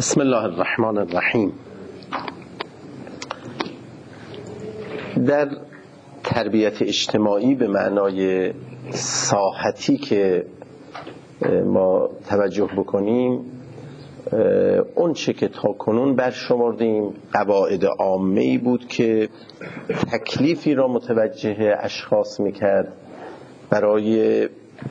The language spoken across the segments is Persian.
بسم الله الرحمن الرحیم. در تربیت اجتماعی به معنای ساحتی که ما توجه بکنیم، اون چه که تا کنون برشمردیم قواعد عامه‌ای بود که تکلیفی را متوجه اشخاص میکرد برای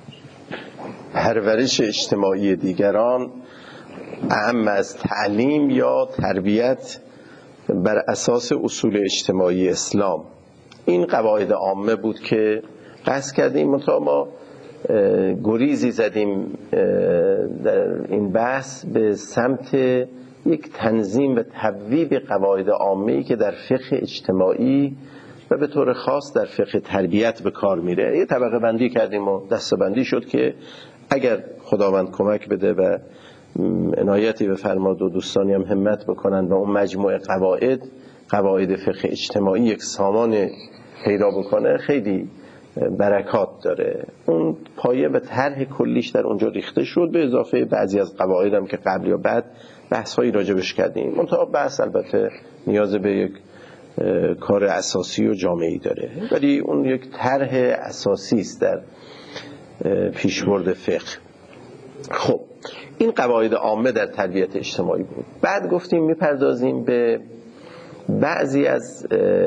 پرورش اجتماعی دیگران، اهم از تعلیم یا تربیت بر اساس اصول اجتماعی اسلام. این قواعد عامه بود که قصد کردیم، منتها ما گریزی زدیم در این بحث به سمت یک تنظیم و تبویب قواعد عامه‌ای که در فقه اجتماعی و به طور خاص در فقه تربیت به کار میره. یه طبقه بندی کردیم و دسته‌بندی شد که اگر خداوند کمک بده و عنایتی بفرماد و دوستانی هم همت بکنن و اون مجموعه قواعد فقه اجتماعی یک سامان پیدا بکنه، خیلی برکات داره. اون پایه و طرح کلیش در اونجا ریخته شد، به اضافه بعضی از قواعد هم که قبل یا بعد بحث‌هایی راجبش کردیم. منتها بحث البته نیاز به یک کار اساسی و جامعی داره، ولی اون یک طرح اساسی است در پیشبرد فقه. خب این قواعد عامه در تربیت اجتماعی بود. بعد گفتیم میپردازیم به بعضی از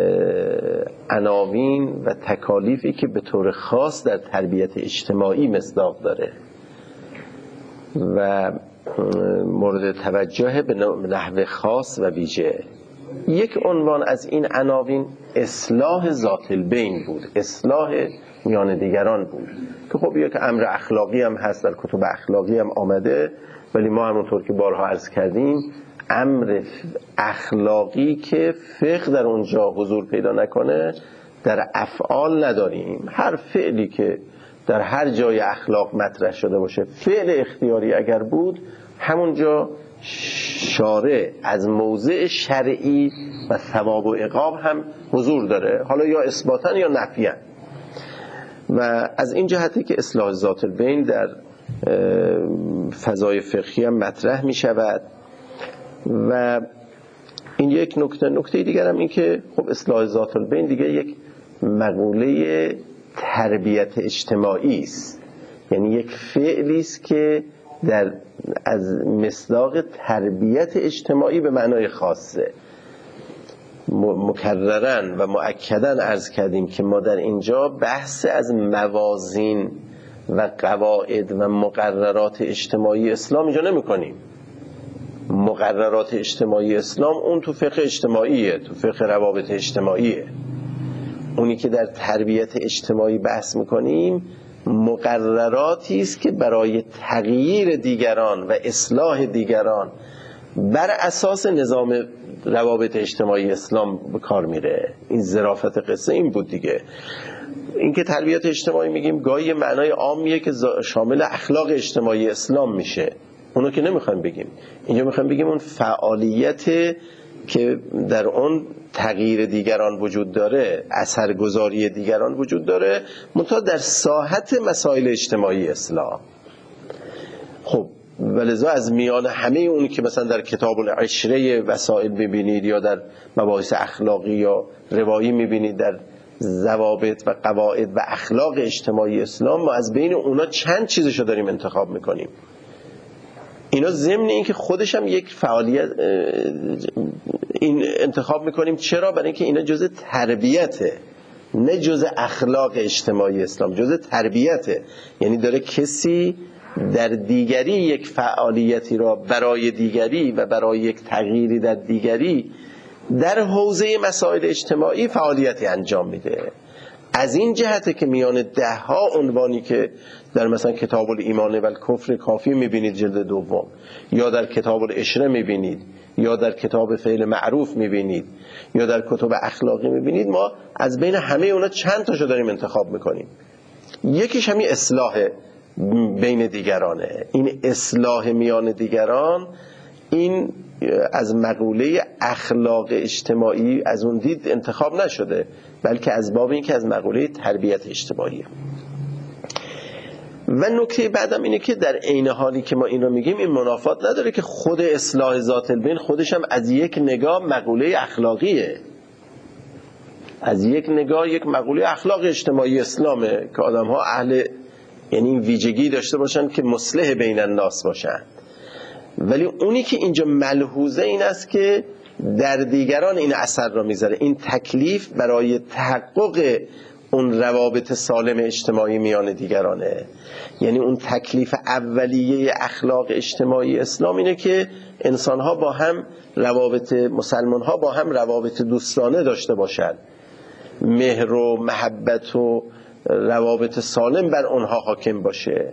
عناوین و تکالیفی که به طور خاص در تربیت اجتماعی مصداق داره و مورد توجه به نحو خاص و ویژه. یک عنوان از این عناوین اصلاح ذات البین بود، اصلاح میان دیگران بود که خب یک امر اخلاقی هم هست، در کتب اخلاقی هم آمده، ولی ما همونطور که بارها عرض کردیم امر اخلاقی که فقه در اونجا حضور پیدا نکنه در افعال نداریم. هر فعلی که در هر جای اخلاق مطرح شده باشه، فعل اختیاری اگر بود، همونجا شارع از موضع شرعی و ثواب و عقاب هم حضور داره، حالا یا اثباتاً یا نفیاً. و از این جهتی که اصلاح ذات البین در فضای فقهی هم مطرح می شود. و این یک نکته دیگر هم این که خب اصلاح ذات البین دیگه یک مقوله تربیت اجتماعی است، یعنی یک فعلی است که از مصداق تربیت اجتماعی به معنای خاصه. مکررن و مؤکدن عرض کردیم که ما در اینجا بحث از موازین و قواعد و مقررات اجتماعی اسلام اینجا نمی کنیم. مقررات اجتماعی اسلام اون تو فقه اجتماعیه، تو فقه روابط اجتماعیه. اونی که در تربیت اجتماعی بحث میکنیم مقرراتی است که برای تغییر دیگران و اصلاح دیگران بر اساس نظام روابط اجتماعی اسلام به کار میره. این ظرافت قصه این بود دیگه. این که تربیت اجتماعی میگیم گاهی معنای عامیه که شامل اخلاق اجتماعی اسلام میشه، اونو که نمیخوایم بگیم. اینجا میخوایم بگیم اون فعالیت که در اون تغییر دیگران وجود داره، اثرگذاری دیگران وجود داره، منتها در ساحت مسائل اجتماعی اسلام. خب ولذا از میان همه اون که مثلا در کتاب العشره وسائل میبینید یا در مباحث اخلاقی یا روایی میبینید در ضوابط و قواعد و اخلاق اجتماعی اسلام، ما از بین اونا چند چیزشو داریم انتخاب میکنیم. اینا ضمن این که خودش هم یک فعالیت این انتخاب میکنیم. چرا؟ برای اینکه اینا جزء تربیته، نه جزء اخلاق اجتماعی اسلام، جزء تربیته. یعنی داره کسی در دیگری یک فعالیتی را برای دیگری و برای یک تغییری در دیگری در حوزه مسائل اجتماعی فعالیتی انجام میده. از این جهته که میان 10 عنوانی که در مثلا کتاب الایمان و الکفر کافی میبینید جلد دوم، یا در کتاب العشره میبینید، یا در کتاب فعل معروف میبینید، یا در کتب اخلاقی میبینید، ما از بین همه اونا چند تاشو داریم انتخاب میکنیم. یکیش همین اصلاح بین دیگرانه. این اصلاح میان دیگران این از مقوله اخلاق اجتماعی از اون دید انتخاب نشده، بلکه از باب این که از مقوله تربیت اجتماعی. و نکته بعدم اینه که در عین حالی که ما این رو میگیم این منافات نداره که خود اصلاح ذات البین خودش هم از یک نگاه مقوله اخلاقیه، از یک نگاه یک مقوله اخلاق اجتماعی اسلامه که آدم ها اهل یعنی این ویژگی داشته باشن که مصلح بین الناس باشن. ولی اونی که اینجا ملحوظه این است که در دیگران این اثر را میذاره. این تکلیف برای تحقق اون روابط سالم اجتماعی میان دیگرانه. یعنی اون تکلیف اولیه اخلاق اجتماعی اسلام اینه که انسان‌ها با هم مسلمان‌ها با هم روابط دوستانه داشته باشند، مهر و محبت و روابط سالم بر اونها حاکم باشه.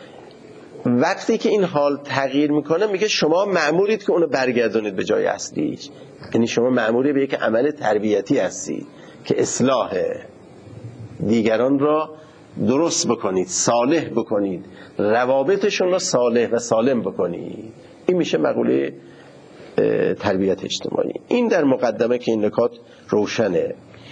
وقتی که این حال تغییر میکنه میگه شما مأمورید که اونو برگردونید به جای اصلیش. یعنی شما مأموری به یک عمل تربیتی هستید که اصلاح دیگران را درست بکنید، صالح بکنید، روابطشون را صالح و سالم بکنید. این میشه مقوله تربیت اجتماعی. این در مقدمه که این نکات روشنه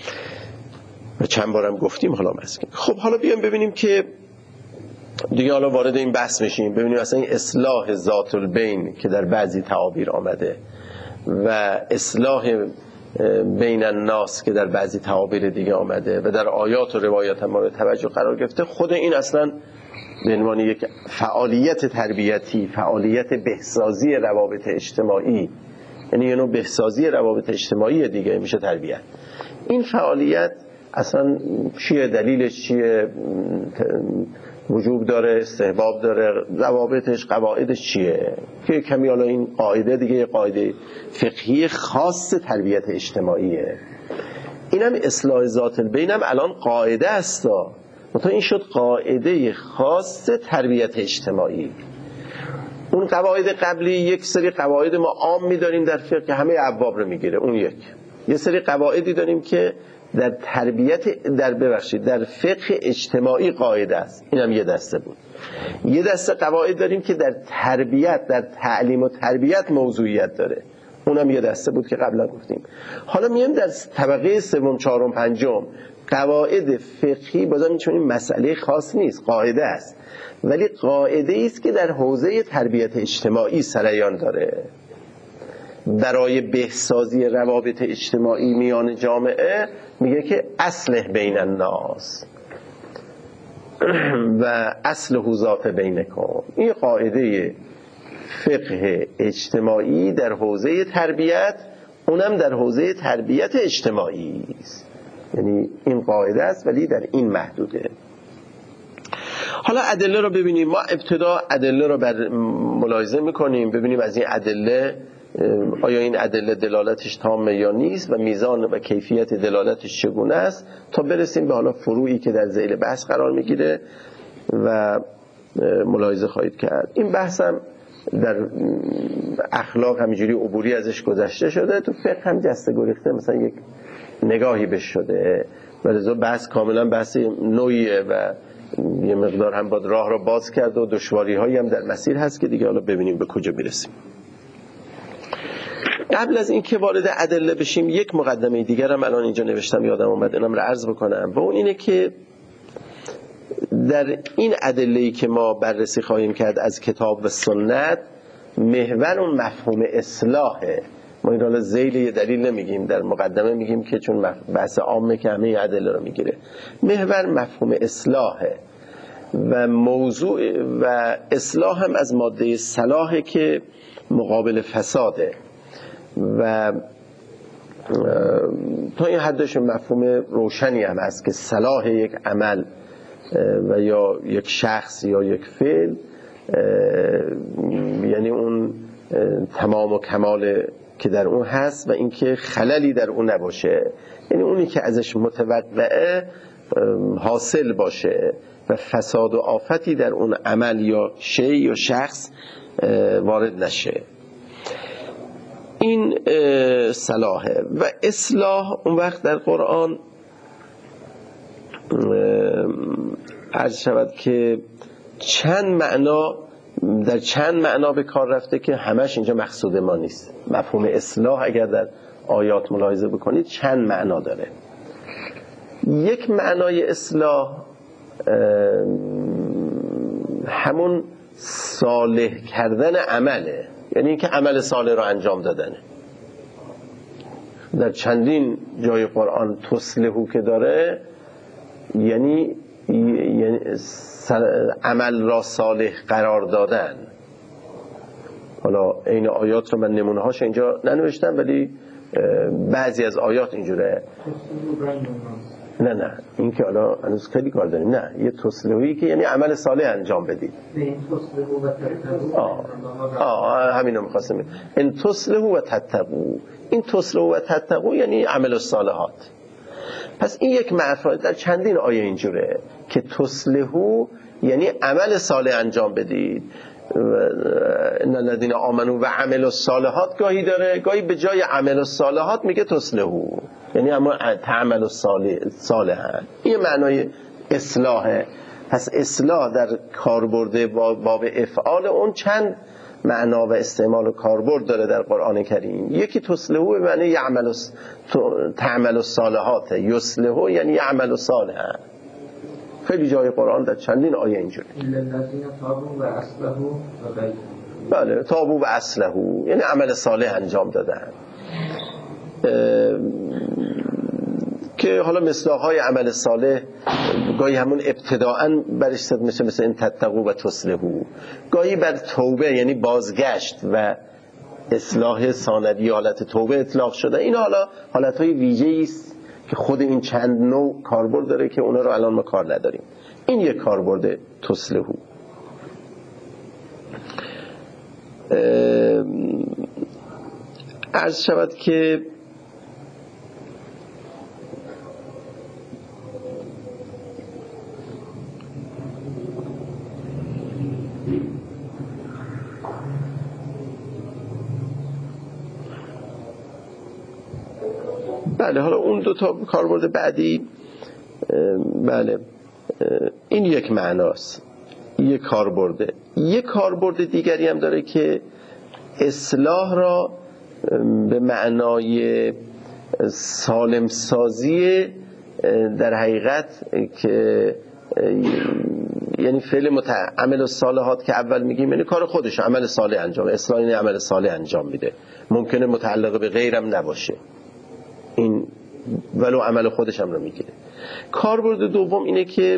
و چند بارم گفتیم حالا مسکن. خب حالا بیایم ببینیم که دیگه حالا وارد این بحث میشیم، ببینیم اصلا این اصلاح ذات البین که در بعضی تعابیر آمده و اصلاح بین الناس که در بعضی تعابیر دیگه آمده و در آیات و روایات مورد توجه قرار گرفته، خود این اصلا به عنوان یک فعالیت تربیتی، فعالیت بهسازی روابط اجتماعی، یعنی یه نوع بهسازی روابط اجتماعی دیگه میشه تربیت. این فعالیت اصلا چیه؟ دلیلش چیه؟ وجوب داره؟ استحباب داره؟ ضوابطش، قواعدش چیه؟ که کمی حالا این قاعده دیگه یه قاعده فقهی خاص تربیت اجتماعیه. اینم اصلاح ذات البینم الان قاعده است، مثلا این شد قاعده خاص تربیت اجتماعی. اون قواعد قبلی یک سری قواعد ما عام می‌داریم در فقه که همه ابواب رو میگیره، اون یه سری قواعدی داریم که در تربیت در فقه اجتماعی قاعده است، اینم یه دسته بود. یه دسته قواعد داریم که در تربیت، در تعلیم و تربیت موضوعیت داره، اونم یه دسته بود که قبلا گفتیم. حالا میایم در طبقه سوم، چهارم، پنجم قواعد فقهی. بازم چون این مسئله خاص نیست، قاعده است، ولی قاعده است که در حوزه تربیت اجتماعی سریان داره. برای بهسازی روابط اجتماعی میان جامعه میگه که اصلح بین الناس و اصلح ذات بینکم. این قاعده فقه اجتماعی در حوزه تربیت، اونم در حوزه تربیت اجتماعی است. یعنی این قاعده است ولی در این محدوده. حالا ادله رو ببینیم. ما ابتدا ادله رو ملاحظه میکنیم، ببینیم از این ادله آیا این ادله دلالتش تامه یا نیست و میزان و کیفیت دلالتش چگونه است، تا برسیم به حالا فروعی که در ذیل بحث قرار میگیره و ملاحظه خواهید کرد. این بحثم در اخلاق همینجوری عبوری ازش گذشته شده، تو فقه هم جسته گریخته مثلا یک نگاهی بهش شده و لذا بحث کاملا بحث نوعیه و یه مقدار هم باید راه را باز کرد و دشواری هایی هم در مسیر هست که دیگه حالا ببینیم به کجا میرسیم. قبل از این که وارد ادله بشیم، یک مقدمه دیگر هم الان اینجا نوشتم یادم اومد اینم رو عرض بکنم، و اون اینه که در این ادله‌ای که ما بررسی خواهیم کرد از کتاب و سنت، محور اون مفهوم اصلاحه. ما این حالا ذیل یه دلیل نمیگیم، در مقدمه میگیم که چون بحث عامه که همه ادله رو میگیره. محور مفهوم اصلاحه و موضوع و اصلاح هم از ماده صلاحه که مقابل فساده و تا این حدش مفهوم روشنی هم هست که صلاح یک عمل و یا یک شخص یا یک فعل یعنی اون تمام و کمال که در اون هست و اینکه خللی در اون نباشه، یعنی اونی که ازش متوقعه حاصل باشه و فساد و آفتی در اون عمل یا شی یا شخص وارد نشه. این صلاحه. و اصلاح اون وقت در قرآن عرض شود که در چند معنا به کار رفته که همش اینجا مقصود ما نیست. مفهوم اصلاح اگر در آیات ملاحظه بکنید چند معنا داره. یک معنای اصلاح همون صالح کردن عمله، یعنی اینکه عمل صالح رو انجام دادنه. در چندین جای قرآن تصلحو که داره یعنی عمل را صالح قرار دادن. حالا این آیات رو من نمونه هاش اینجا ننوشتم، ولی بعضی از آیات اینجوره. نه این که حالا هنوز خیلی کار داریم. نه، یه تصلحویی که یعنی عمل صالح انجام بدید. همینو می‌خواستم. ان تصلحو و تتقوا، این تصلحو و تتقوا یعنی عمل الصالحات. پس این یک مفهوم در چندین آیه اینجوره که تصلحو یعنی عمل صالح انجام بدید. ان الذين آمنوا و عملوا الصالحات گاهی داره، گاهی به جای عمل الصالحات میگه تصلحو، یعنی اما تعمل صالحا. این معنای اصلاحه. پس اصلاح در کاربرد باب افعال اون چند معنا و استعمال و کاربرد داره در قرآن کریم. یکی تصلحو به معنی تعمل الصالحات، یصلحو یعنی یعمل صالحا. خیلی جای قرآن در چندین آیه اینجوری. بله، تابو و اصلحو یعنی عمل صالح انجام دادن، که حالا مصداق‌های عمل صالح گاهی همون ابتداءً برش صد مثل این تتقوا و تصلحو، گاهی بر توبه یعنی بازگشت و اصلاح ثانوی حالت توبه اطلاق شده. این حالا حالت‌های ویژه‌ای است که خود این چند نوع کاربرد داره که اونا رو الان ما کار نداریم. این یک کاربرد تصلحو. عرض شود که بله، حالا اون دو تا کاربرد بعدی، بله این یک معناست، یک کاربرده. یک کاربرد دیگری هم داره که اصلاح را به معنای سالم سازی در حقیقت که یعنی فعل عمل الصالحات که اول میگیم یعنی کار خودش عمل صالح انجام، اصلاح یعنی عمل صالح انجام میده، ممکنه متعلق به غیرم نباشه، این ولو عمل خودش هم رو میگیره. کاربرد دوم اینه که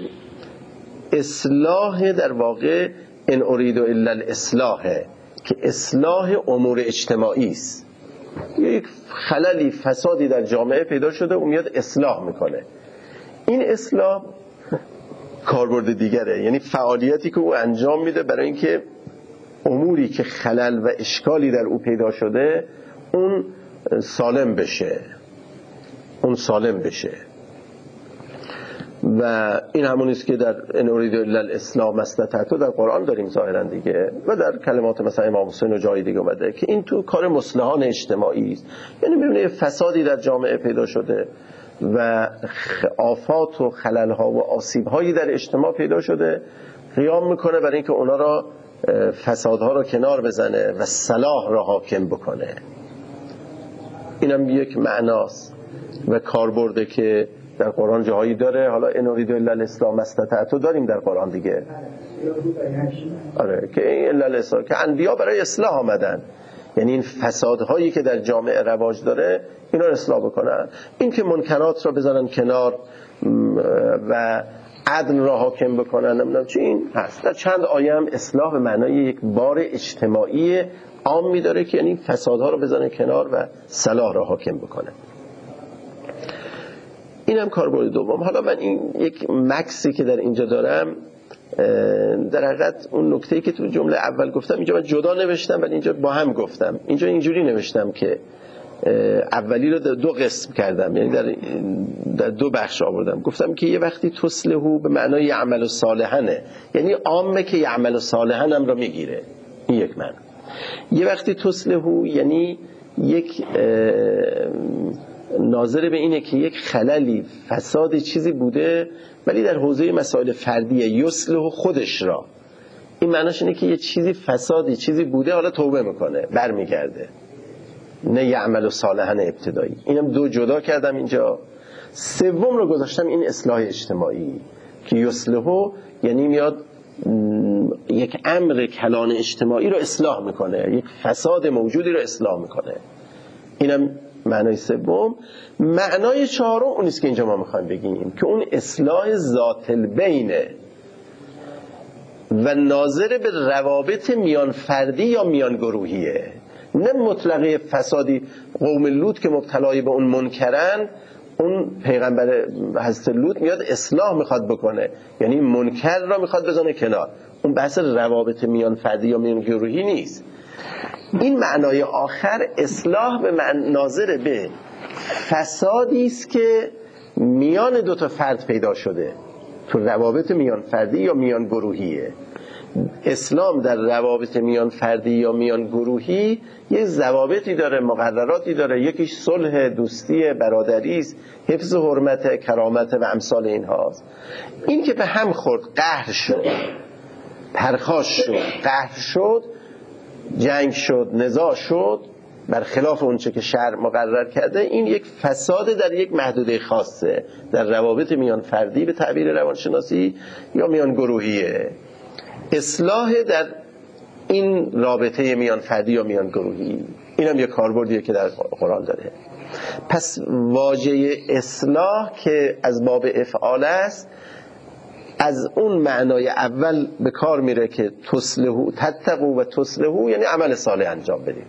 اصلاح در واقع ان اريد الا الاصلاح، که اصلاح امور اجتماعی است. یک خللی فسادی در جامعه پیدا شده و میاد اصلاح میکنه. این اصلاح کاربرد دیگره، یعنی فعالیتی که او انجام میده برای اینکه اموری که خلل و اشکالی در او پیدا شده اون سالم بشه، و این همون است که در ان اريد الا الاصلاح ما استطعت در قرآن داریم ظاهرا دیگه، و در کلمات مثلا امام حسین و جای دیگه اومده که این تو کار مصلحان اجتماعی است. یعنی می‌بینید فسادی در جامعه پیدا شده و آفات و خلل‌ها و آسیب‌هایی در اجتماع پیدا شده، قیام میکنه برای اینکه اونا را فسادها را کنار بزنه و صلاح را حاکم بکنه. اینم یک معناست و کاربرده که در قرآن جاهایی داره. حالا ان اريد الا الاصلاح ما استطعت داریم در قرآن دیگه. آره، که این الا الاصلاح که انبیا برای اصلاح آمدن، یعنی این فسادهایی که در جامعه رواج داره اینا رو اصلاح بکنن، این که منکرات را بذارن کنار و عدل را حاکم بکنن، نمیدونم چی این هست. در چند آیه هم اصلاح به معنای یک بار اجتماعی عام می‌داره که یعنی فسادها رو بذارن کنار و صلاح را حاکم بکنه. این هم کاربرد دوم. حالا من این یک مکسی که در اینجا دارم، در حقیقت اون نکته‌ای که تو جمله اول گفتم اینجا من جدا نوشتم ولی اینجا با هم گفتم. اینجا اینجوری نوشتم که اولی رو دو قسم کردم، یعنی در دو بخش آوردم. گفتم که یه وقتی تصلحو به معنای یعمل صالحنه، یعنی عامه که یعمل صالحن هم رو میگیره، این یک معنی. یه وقتی تصلحو یعنی یک ناظر به اینه که یک خللی فساد چیزی بوده ولی در حوزه مسائل فردیه، یصلح خودش را. این معناش اینه که یه چیزی فسادی چیزی بوده حالا توبه میکنه، برمیگرده، نه یعمل صالحا ابتدایی. اینم دو جدا کردم اینجا. سوم رو گذاشتم این اصلاح اجتماعی که یصلح یعنی میاد یک امر کلان اجتماعی رو اصلاح میکنه، یک فساد موجودی رو اصلاح میکنه. اینم معنای سوم. معنای چهارم اون است که اینجا ما میخوایم بگیم که اون اصلاح ذات البینه و ناظر به روابط میان فردی یا میان گروهیه، نه مطلقه فسادی. قوم لوط که مبتلای به اون منکرن، اون پیغمبر حضرت لوط میاد اصلاح میخواد بکنه، یعنی منکر را میخواد بزنه کنار. اون بحث روابط میان فردی یا میان گروهی نیست. این معنای آخر اصلاح به ناظر به فسادی است که میان دو تا فرد پیدا شده تو روابط میان فردی یا میان گروهیه. اسلام در روابط میان فردی یا میان گروهی یه ضوابطی داره، مقرراتی داره. یکیش صلح، دوستی، برادری است، حفظ حرمت، کرامت و امثال اینهاست. این که به هم خورد، قهر شد، پرخاش شد، قهر شد، جنگ شد، نزاع شد، برخلاف اونچه که شرع مقرر کرده، این یک فساد در یک محدوده خاصه در روابط میان فردی به تعبیر روانشناسی یا میان گروهیه. اصلاح در این رابطه میان فردی یا میان گروهی، اینم یک کاربردیه که در قرآن داره. پس واژه اصلاح که از باب افعال است، از اون معنای اول به کار میره که تصلحو، تتقو و تصلحو، یعنی عمل صالح انجام بدیم.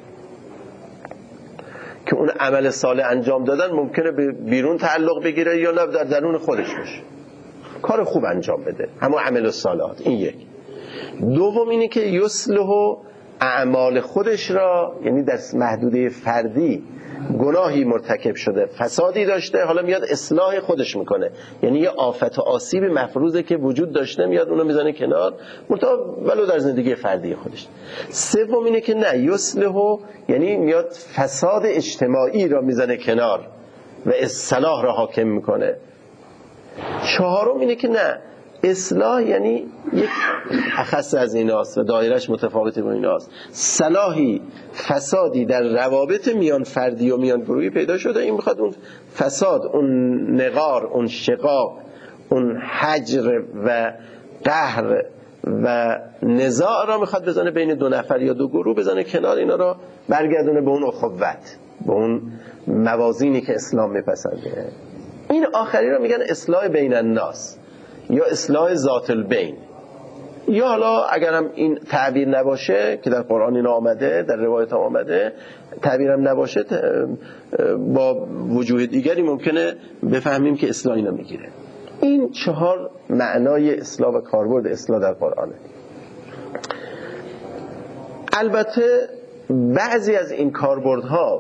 که اون عمل صالح انجام دادن ممکنه به بیرون تعلق بگیره یا نه در درون خودش باشه، کار خوب انجام بده، همون عمل صالحات. این یک. دوم اینه که یصلح اعمال خودش را، یعنی در محدوده فردی گناهی مرتکب شده، فسادی داشته، حالا میاد اصلاح خودش میکنه، یعنی یه آفت و آسیب مفروضه که وجود داشته، میاد اونو میزنه کنار، ولو در زندگی فردی خودش. سوم اینه که نه، یصلح یعنی میاد فساد اجتماعی را میزنه کنار و اصلاح را حاکم میکنه. چهارم اینه که نه، اصلاح یعنی یک اخص از ایناست و دایرش متفاوته با ایناست. صلاحی، فسادی در روابط میان فردی و میان گروهی پیدا شده، این میخواد اون فساد، اون نقار، اون شقاق، اون حجر و قهر و نزاع را میخواد بزنه بین دو نفر یا دو گروه، بزنه کنار، اینا را برگردونه به اون اخوت، به اون موازینی که اسلام میپسنده. این آخری را میگن اصلاح بین الناس یا اصلاح ذات البین. یا حالا اگرم این تعبیر نباشه که در قرآن این آمده، در روایت آمده، تعبیرم نباشه، با وجوه دیگری ممکنه بفهمیم که اصلاح اینو میگیره. این چهار معنای اصلاح و کاربرد اصلاح در قرآنه. البته بعضی از این کاربردها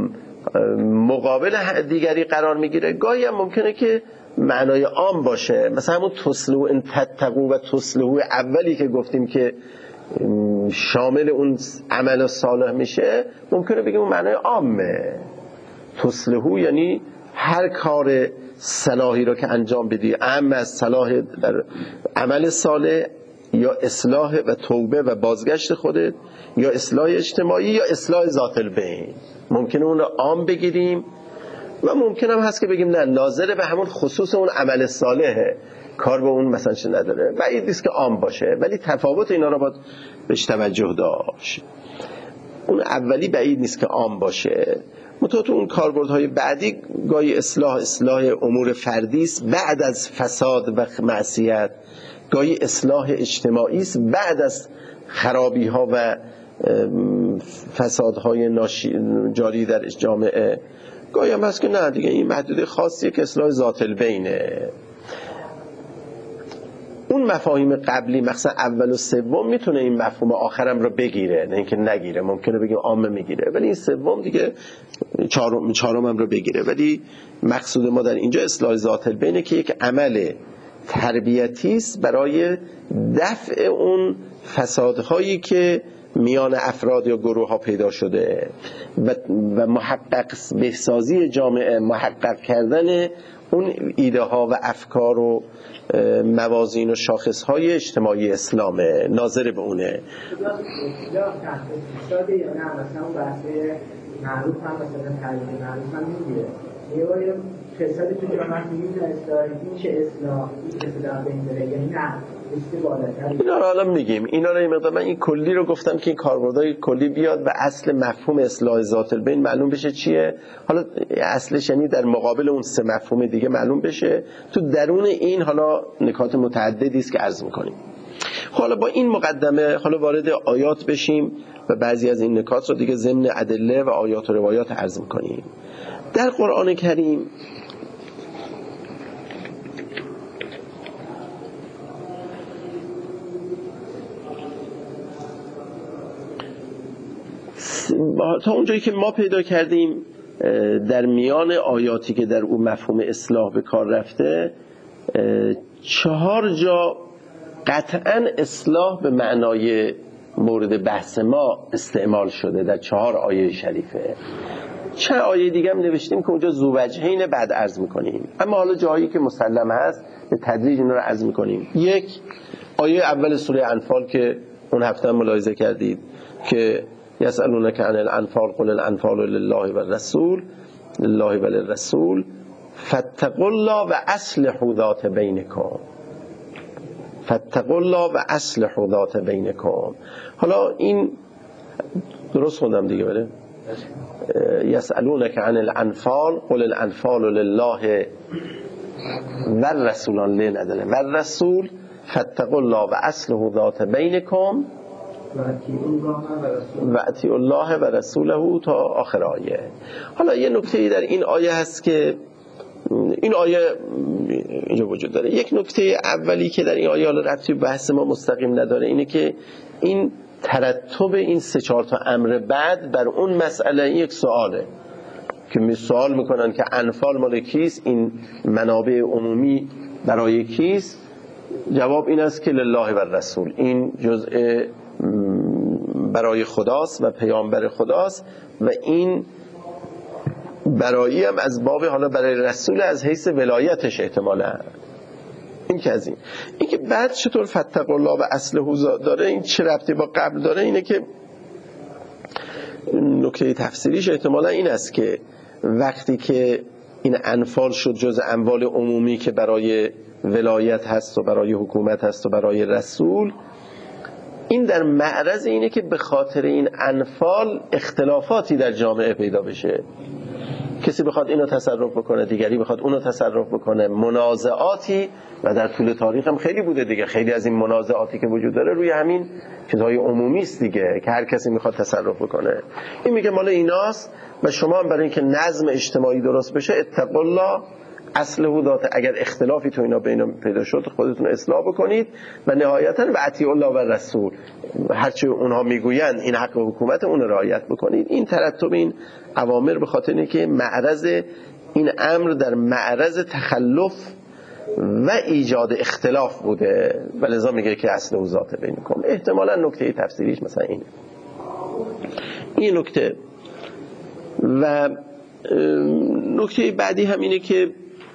مقابل دیگری قرار میگیره. گاهی هم ممکنه که معنای عام باشه، مثلا همون تصلحو ان تتقو و تصلحو اولی که گفتیم که شامل اون عمل صالح میشه، ممکنه بگیم اون معنای عامه. تصلحو یعنی هر کار صلاحی رو که انجام بدی، اما از صلاح در عمل صالح یا اصلاح و توبه و بازگشت خودت، یا اصلاح اجتماعی، یا اصلاح ذات البین. ممکنه اون رو عام بگیریم و ممکن هم هست که بگیم نه، ناظر به همون خصوص اون عمل صالحه، کار به اون مثلا چه نداره. بعید نیست که عام باشه، ولی تفاوت اینا رو باید بهش توجه داشت. اون اولی بعید نیست که عام باشه، متوجه اون کاربردهای بعدی گاهی اصلاح امور فردی است بعد از فساد و معصیت، گاهی اصلاح اجتماعی است بعد از خرابی ها و فسادهای جاری در جامعه، گاهی هم هست که نه دیگه این محدوده خاصیه که اصلاح ذات البینه. اون مفاهیم قبلی مثلا اول و سوم میتونه این مفهوم آخرم رو بگیره، نه اینکه نگیره، ممکنه بگیم عامه میگیره، ولی این سوم دیگه چهارم هم رو بگیره. ولی مقصود ما در اینجا اصلاح ذات البینه که یک عمل تربیتی است برای دفع اون فسادهایی که میان افراد یا گروه ها پیدا شده و محقق بهسازی جامعه، محقق کردن اون ایده ها و افکار و موازین و شاخص های اجتماعی اسلامه، ناظر به اونه. شاده یا نه مثلا اون بحثه معروف هم مثلا تعریف معروف هم میگیره یه باری قصه تو جامعه میگیم این چه اصلاح کسی در بین داره یعنی نه اینا رو حالا میگیم. اینا رو مقدار من این کلی رو گفتم که این کاربردهای کلی بیاد و اصل مفهوم اصلاح ذات البین معلوم بشه چیه. حالا اصلش یعنی در مقابل اون سه مفهوم دیگه معلوم بشه. تو درون این حالا نکات متعددی است که عرض میکنیم. حالا با این مقدمه حالا وارد آیات بشیم و بعضی از این نکات رو دیگه ضمن ادله و آیات و روایات عرض میکنیم. در قرآن کریم تا اونجایی که ما پیدا کردیم در میان آیاتی که در اون مفهوم اصلاح به کار رفته 4 جا قطعا اصلاح به معنای مورد بحث ما استعمال شده در 4 آیه شریفه. چند آیه دیگه هم نوشتیم که اونجا ذووجهین بعد عرض میکنیم، اما حالا جایی که مسلم هست به تدریج اینا رو عرض میکنیم. یک آیه اول سوره انفال که اون هفته هم ملاحظه کردید که یسألونک عن الانفال قل الانفال لله و الرسول لله و للرسول فاتقوا الله و اصلحوا ذات بینکم فاتقوا الله و اصلحوا ذات بینکم. حالا این درست خوندم دیگه بله؟ یسألونک عن الانفال قل الانفال لله و الرسول نداره و الرسول فاتقوا الله و اصلحوا ذات بینکم و اطیعوا الله و رسوله تا آخر آیه. حالا یه نکته در این آیه هست که این آیه اینجا وجود داره. یک نکته اولی که در این آیه حالا ربطی به بحث ما مستقیم نداره اینه که این ترتب این 3-4 تا امر بعد بر اون مسئله یک سواله که سوال میکنن که انفال مال کیست، این منابع عمومی برای کیست. جواب این است که لله و رسول، این جزء برای خداست و پیامبر خداست و این برایی هم از باب حالا برای رسول از حیث ولایتش احتمالا. این که از این که بعد چطور فتقوا الله و اصلحوا داره، این چه ربطی با قبل داره؟ اینه که نکته تفسیریش احتمالا این است که وقتی که این انفال شد جز اموال عمومی که برای ولایت هست و برای حکومت هست و برای رسول، این در معرض اینه که به خاطر این انفال اختلافاتی در جامعه پیدا بشه. کسی بخواد اینو تصرف بکنه، دیگری بخواد اونو تصرف بکنه، منازعاتی، و در طول تاریخ هم خیلی بوده دیگه. خیلی از این منازعاتی که وجود داره روی همین چیزهای عمومی است دیگه که هر کسی میخواد تصرف بکنه. این میگه مال ایناست و شما هم برای اینکه نظم اجتماعی درست بشه اتقوا الله اصلحوا ذات، اگر اختلافی تو اینا بین پیدا شد خودتون اصلاح بکنید و نهایتا و اطیعوا الله و رسول، هرچی اونها میگویند این حق حکومت اون رعایت بکنید. این ترتب این اوامر به خاطر اینکه معرض این امر در معرض تخلف و ایجاد اختلاف بوده و لذا میگه که اصلحوا ذات بینکم. احتمالا نکته تفسیریش مثلا اینه. این نکته. و نکته بعدی هم اینه که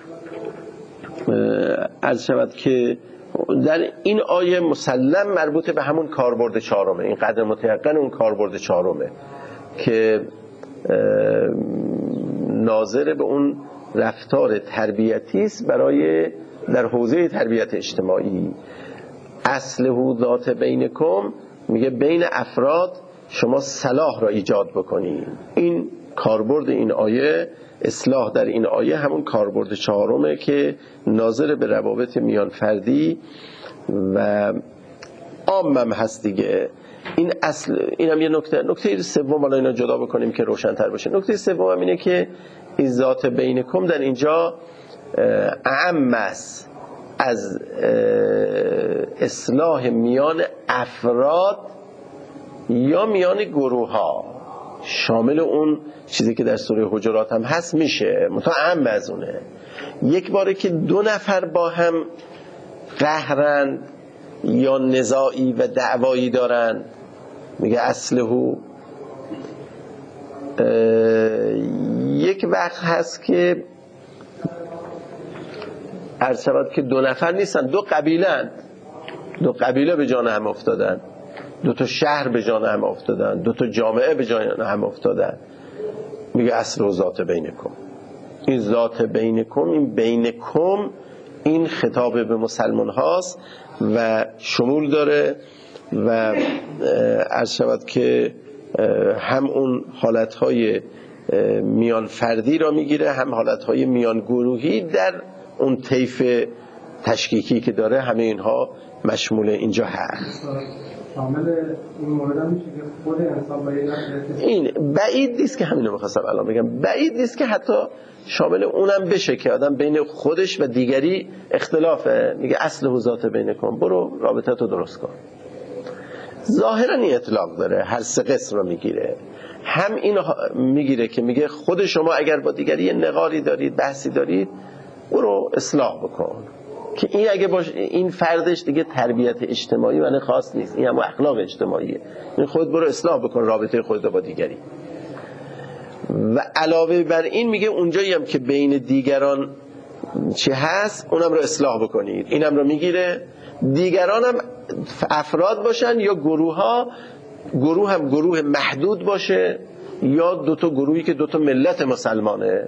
عرض شود که در این آیه مسلم مربوط به همون کاربرد 4، این قدر متیقن اون کاربرد 4 که ناظر به اون رفتار تربیتی است برای در حوزه تربیت اجتماعی. اصلحوا ذات بینکم میگه بین افراد شما صلاح را ایجاد بکنید. این کاربرد این آیه، اصلاح در این آیه همون کاربرد 4 که ناظر به روابط میان فردی و عامم هست دیگه. این اصل، اینم یه نکته سوم، حالا اینا جدا بکنیم که روشن‌تر باشه. نکته سوم اینه که این ذات بینکم در اینجا اعم است از اصلاح میان افراد یا میان گروه ها، شامل اون چیزی که در سوره حجرات هم هست میشه، متعم از اونه. یک باره که 2 نفر با هم قهرن یا نزاعی و دعوایی دارن میگه اصلحوا. یک وقت هست که عرض شود که 2 نفر نیستن، 2 قبیله‌اند، 2 قبیله به جان هم افتادن، 2 تا شهر به جان هم افتادن، 2 تا جامعه به جان هم افتادن، میگه اصلحوا ذات بینکم. این ذات بینکم، این بینکم، این خطاب به مسلمان هاست و شمول داره و عرض شود که هم اون حالتهای میان فردی را میگیره، هم حالتهای میان گروهی در اون طیف تشکیکی که داره، همه اینها مشمول اینجا هست. شامل این مورد هم میشه که خود انسان باید این بعید نیست که همینو می‌خواستم الان بگم، بعید نیست که حتی شامل اونم بشه که آدم بین خودش و دیگری اختلافه، میگه اصل ذات بینکم، برو رابطه تو درست کن. ظاهرا این اطلاق داره، هر سه قسم رو میگیره. هم این میگیره که میگه خود شما اگر با دیگری نقاری دارید، بحثی دارید، برو اصلاح بکن، که این اگه باشه این فردش دیگه تربیت اجتماعی معنی خاص نیست، این هم اخلاق اجتماعیه، این خود برو اصلاح بکن رابطه خودت با دیگری. و علاوه بر این میگه اونجایی هم که بین دیگران چه هست اونم رو اصلاح بکنید، اینم رو میگیره. دیگران هم افراد باشن یا گروه ها، گروه هم گروه محدود باشه یا دوتا گروهی که دوتا ملت مسلمانه،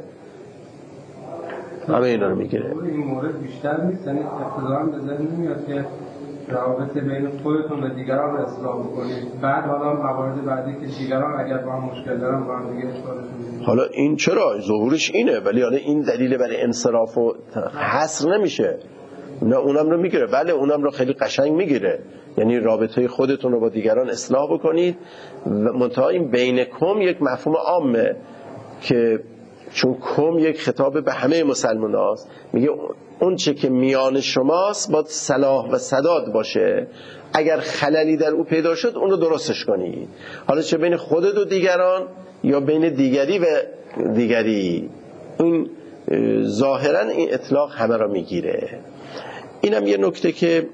همه اینا رو میگیره. این مورد بیشتر نیست، یعنی اقتضاً به ذهن نمیاد که رابطه بین خودتون و دیگران رو اصلاح بکنید، بعد حالا موارد بعدی که دیگران اگر با هم مشکل دارن با هم دیگه اشکالشون. حالا این چرا ظهورش اینه، ولی حالا این دلیل برای انصراف و حصر نمیشه، نه اونم رو میگیره، بله اونم رو خیلی قشنگ میگیره، یعنی رابطه خودتون رو با دیگران اصلاح بکنید. و منتها این بین کم یک مفهوم عامه که چون کم یک خطاب به همه مسلمان هاست، میگه اون چه که میان شماست باید صلاح و سداد باشه، اگر خللی در او پیدا شد اون رو درستش کنید، حالا چه بین خودت و دیگران یا بین دیگری و دیگری. این ظاهرا این اطلاق همه را میگیره. اینم یه نکته که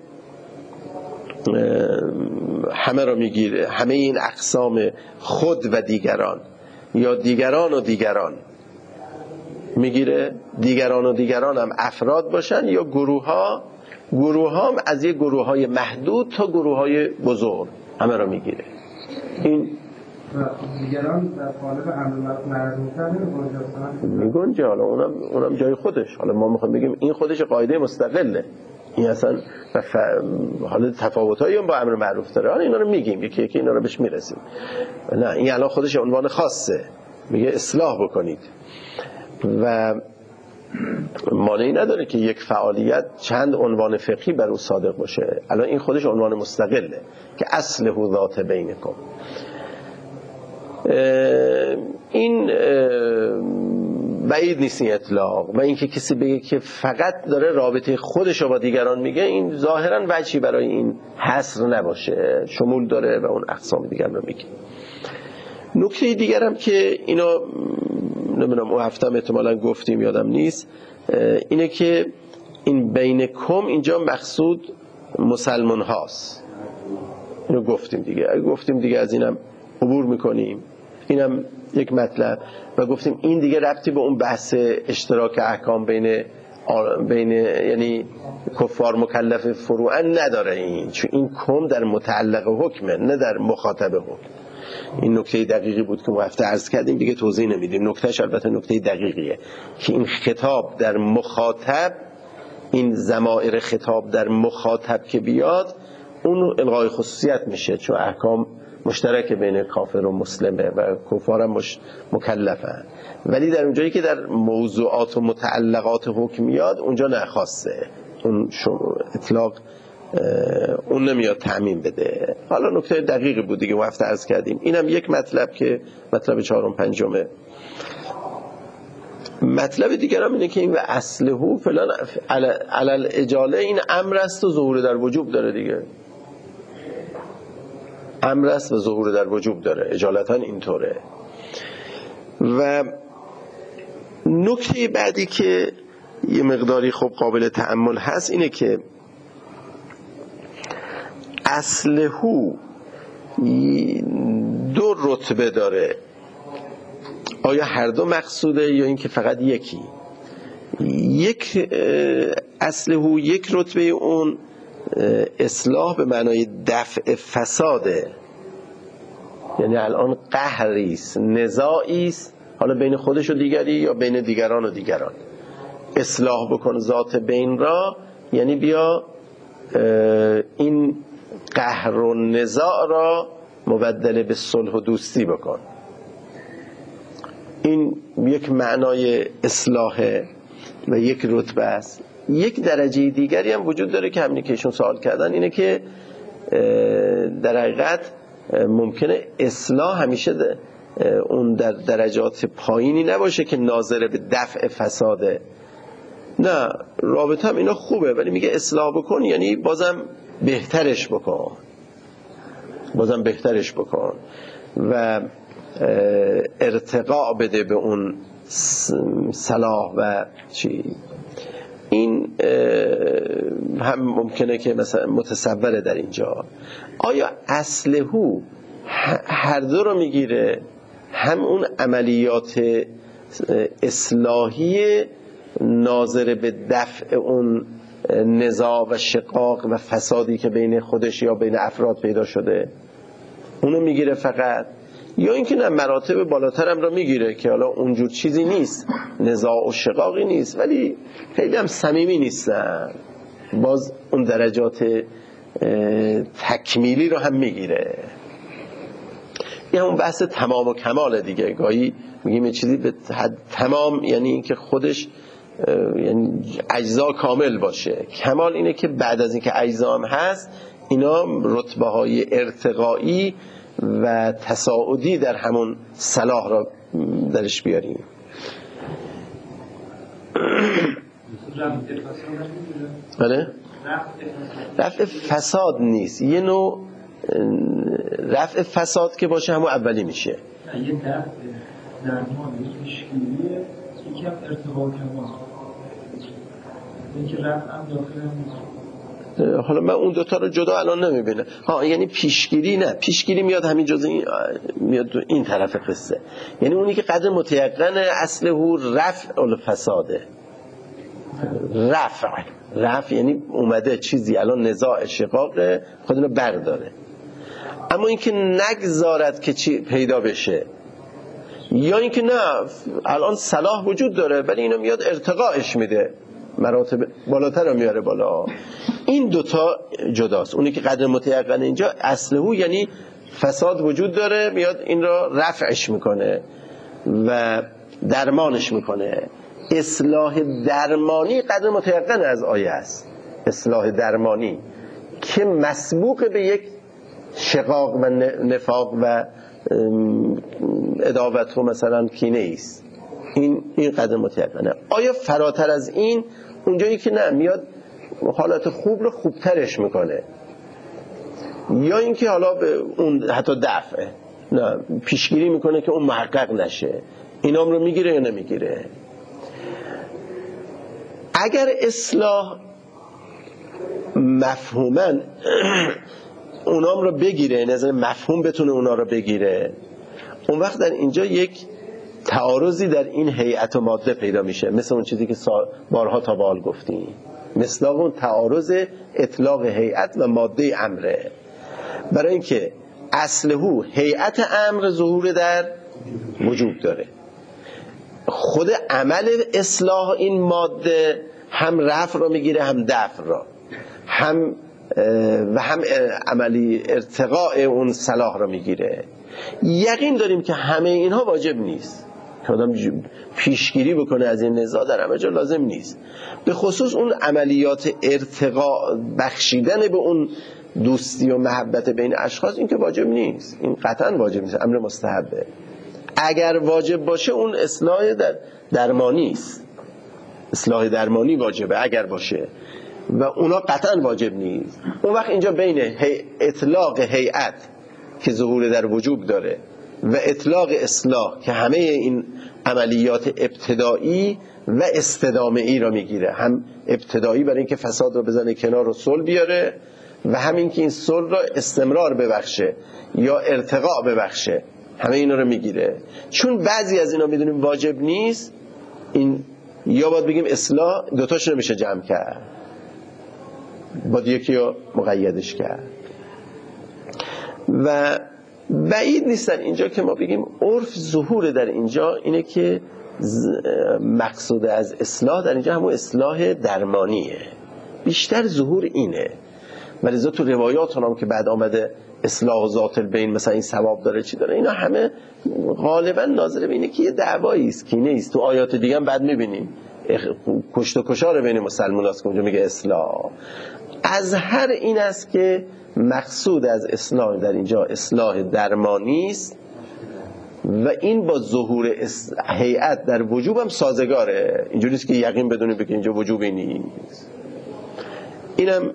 همه را میگیره، همه این اقسام خود و دیگران یا دیگران و دیگران میگیره. دیگران و دیگران هم افراد باشن یا گروه ها هم از یک گروه های محدود تا گروه های بزرگ همه را میگیره. این دیگران در قالب امر معروف میگنجه، حالا اونم جای خودش. حالا ما میخوایم بگیم این خودش قاعده مستقله، این اصلا حالا تفاوتایی هم با امر معروف داره، حالا اینا رو میگیم یکی یکی اینا رو بهش میرسیم. نه این الان خودش عنوان خاصه، میگه اصلاح بکنید و مانعی نداره که یک فعالیت چند عنوان فقهی بر او صادق باشه. الان این خودش عنوان مستقله که اصله ذات بینکم. این بعید نیست این اطلاق، و اینکه کسی بگه که فقط داره رابطه خودش رو با دیگران میگه، این ظاهرا وجهی برای این حصر نباشه، شمول داره و اون اقسام دیگر رو میگه. نکته دیگرم که اینو نمیدونم اون هفته هم احتمالاً گفتیم یادم نیست، اینه که این بینکم اینجا مقصود مسلمان هاست. اینو گفتیم دیگه از اینم عبور میکنیم. اینم یک مطلب و گفتیم این دیگه ربطی به اون بحث اشتراک احکام بین یعنی کفار مکلف فروعا نداره، این چون این کم در متعلق حکمه نه در مخاطب حکم. این نکته دقیقی بود که ما هفته عرض کردیم، دیگه توضیح نمیدیم. نکتهش البته نکته دقیقیه که این خطاب در مخاطب، این ضمائر خطاب در مخاطب که بیاد اون الغای خصوصیت میشه، چون احکام مشترک بین کافر و مسلمه و کفار هم مکلفن، ولی در اونجایی که در موضوعات و متعلقات حکم میاد اونجا نخواسته، اون اطلاق اون نمیاد تعمیم بده. حالا نکته دقیقی بود دیگه، هفته عرض کردیم. اینم یک مطلب که مطلب چهارم پنجمه. مطلب دیگر هم اینه که این و اصله فلان علل اجاله، این امر است و ظهور در وجوب داره دیگه، امر است و ظهور در وجوب داره، اجالتا اینطوره. و نکته بعدی که یه مقداری خب قابل تأمل هست اینه که اصله دو رتبه داره، آیا هر دو مقصوده یا اینکه فقط یکی؟ یک اصله یک رتبه اون اصلاح به معنای دفع فساده، یعنی الان قهریست، نزاعیست حالا بین خودش و دیگری یا بین دیگران و دیگران. اصلاح بکن ذات بین را یعنی بیا این قهر و نزاع را مبدل به صلح و دوستی بکن. این یک معنای اصلاح و یک رتبه است. یک درجه دیگری هم وجود داره که همینی که ایشون سوال کردن اینه که در حقیقت ممکنه اصلاح همیشه اون در درجات پایینی نباشه که ناظر به دفع فساده. نه، رابطه هم اینا خوبه، ولی میگه اصلاح بکن یعنی بازم بهترش بکن، بازم بهترش بکن و ارتقاء بده به اون صلاح و چی. این هم ممکنه که مثلا متصوره در اینجا. آیا اصلهو هر دو رو میگیره، هم اون عملیات اصلاحی ناظر به دفع اون نزاع و شقاق و فسادی که بین خودش یا بین افراد پیدا شده اونو میگیره فقط، یا اینکه نه مراتب بالاتر هم رو میگیره که حالا اونجور چیزی نیست، نزاع و شقاقی نیست ولی خیلی هم صمیمی نیستن، باز اون درجات تکمیلی رو هم میگیره. این همون بحث تمام و کمال دیگه. گاهی میگیم یه چیزی به حد تمام یعنی این که خودش یعنی اجزا کامل باشه، کمال اینه که بعد از اینکه اجزا هم هست اینا رتبه های ارتقایی و تصاعدی در همون صلاح را درش بیاریم. بله؟ رفع فساد نیست، یه نوع رفع فساد که باشه همون اولی میشه. یه دفع درمان پیشگیریه، یکی هم ارتقا کمال، اینکه رفع هم داخل هم. حالا من اون دوتا رو جدا الان نمیبینم. یعنی پیشگیری نه، پیشگیری میاد همین جزء این میاد این طرف قصه، یعنی اونی که قدر متیقن اصله رفع الفساده. رفع یعنی اومده چیزی الان نزاع شقاق خود اینو برداره، اما اینکه نگذارد که چی پیدا بشه، یا اینکه نه الان صلاح وجود داره ولی اینو میاد ارتقاش میده، مراتب بالاتر رو میاره بالا. این دوتا جداست. اونی که قدر متیقن اینجا اصله یعنی فساد وجود داره میاد این را رفعش میکنه و درمانش میکنه. اصلاح درمانی قدر متیقن از آیه است، اصلاح درمانی که مسبوق به یک شقاق و نفاق و عداوت و مثلا کینه است. این قدر متیقنه. آیا فراتر از این اونجایی که نه میاد حالت خوب رو خوبترش میکنه، یا اینکه حالا به اون حتی دفعه نه پیشگیری میکنه که اون محقق نشه، اینام رو میگیره یا نمیگیره؟ اگر اصلاح مفهوماً اونام رو بگیره، نظر مفهوم بتونه اونا رو بگیره، اون وقت در اینجا یک تعارضی در این هیئت و ماده پیدا میشه، مثل اون چیزی که بارها تا به حال گفتیم، مثل اون تعارض اطلاق هیئت و ماده امره. برای اینکه اصلهو هیئت امر ظهور در وجود داره، خود عمل اصلاح این ماده هم رفع رو میگیره هم دفع را، هم عملی ارتقاء اون صلاح رو میگیره. یقین داریم که همه اینها واجب نیست که آدم پیشگیری بکنه از این نزاع، در همه جا لازم نیست. به خصوص اون عملیات ارتقاء بخشیدن به اون دوستی و محبت بین اشخاص، این که واجب نیست، این قطعا واجب نیست، امر مستحبه. اگر واجب باشه اون اصلاح درمانی است، اصلاح درمانی واجبه اگر باشه، و اونا قطعا واجب نیست. اون وقت اینجا بین اطلاق هیئت که ظهور در وجوب داره و اطلاق اصلاح که همه این عملیات ابتدایی و استدامه‌ای را میگیره، هم ابتدایی برای اینکه فساد رو بزنه کنار و صلح بیاره، و همین که این صلح را استمرار ببخشه یا ارتقاء ببخشه، همه اینا رو میگیره. چون بعضی از اینا میدونیم واجب نیست، این یا باید بگیم اصلاح دوتاش رو میشه جمع کرد، باید یکی رو مقیدش کرد. و بعید نیست در اینجا که ما بگیم عرف ظهور در اینجا اینه که مقصود از اصلاح در اینجا همون اصلاح درمانیه، بیشتر ظهور اینه. ولذا تو روایات هم که بعد آمده اصلاح ذات البین مثلا این ثواب داره چی داره، اینا همه غالبا ناظر به اینه که یه دعوایی است، کینه است. تو آیات دیگه هم بعد می‌بینیم کشت و کشار بین مسلمان‌ها است که اونجا میگه اصلاح. از هر این است که مقصود از اصلاح در اینجا اصلاح درمانی است و این با ظهور هیئت در وجوب هم سازگاره. اینجوری است که یقین بدونی بگه اینجا وجوبی نیست. اینم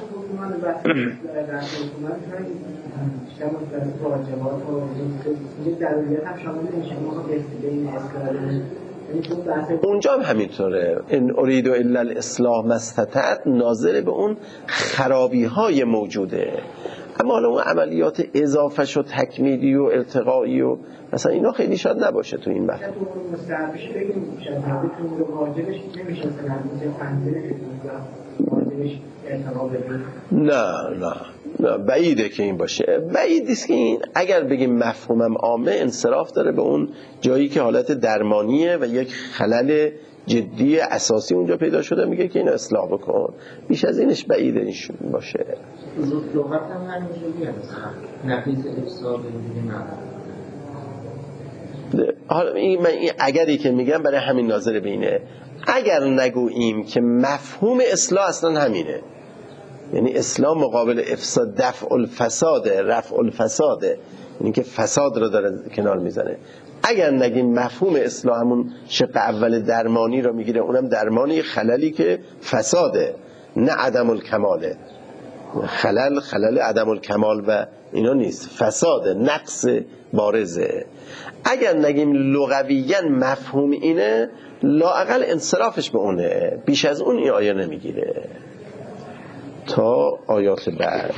اونجا هم همینطوره. ان اريد الا الاصلاح ما استطعت ناظر به اون خرابی های موجوده، اما حالا اون عملیات اضافه و تکمیلی و ارتقایی و مثلا اینا خیلی شاید نباشه تو این وقت. نه بعیده که این باشه. بعید است که این اگر بگیم مفهومم عامه انصراف داره به اون جایی که حالت درمانیه و یک خلل جدی اساسی اونجا پیدا شده، میگه که اینو اصلاح بکن. بیش از اینش بعیده این باشه. لغت هم همینجوریه، نفیس افساد اینجوری نه. حالا من اگری که میگم برای همین ناظر به اینه. اگر نگوییم که مفهوم اصلاح اصلا همینه، یعنی اصلاح مقابل افساد دفع الفساد، رفع الفساد، یعنی که فساد رو داره کنار میزنه. اگر نگیم مفهوم اصلاح همون شق اول درمانی رو میگیره، اونم درمانی خللی که فساده نه عدم الکماله. خلل عدم الکمال و اینا نیست، فساد نقص بارزه. اگر نگیم لغویاً مفهوم اینه، لااقل انصرافش به اونه، بیش از اون این آیه نمیگیره. تا آیات بعد